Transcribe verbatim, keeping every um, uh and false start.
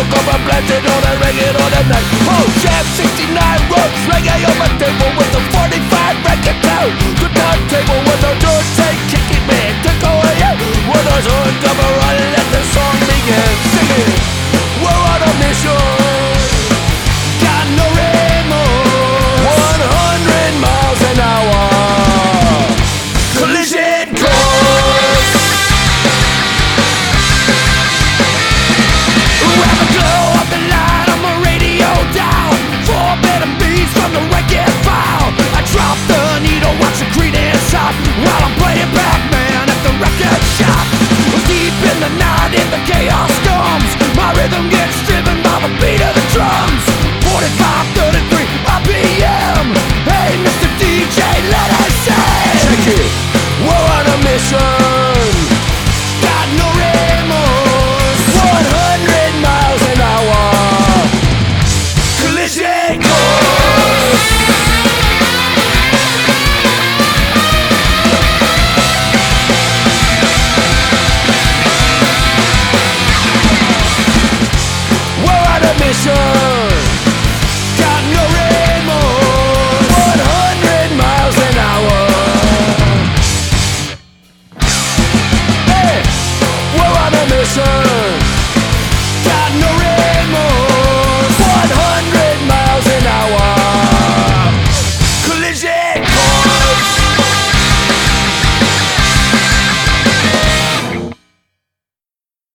come and blasted on the reggae all the night. Oh, Chef sixty-nine ropes, reggae on my table with the forty-five record down. The turntable with a dirt take, kick it man, take away. With us on cover, let the song begin. Sing it.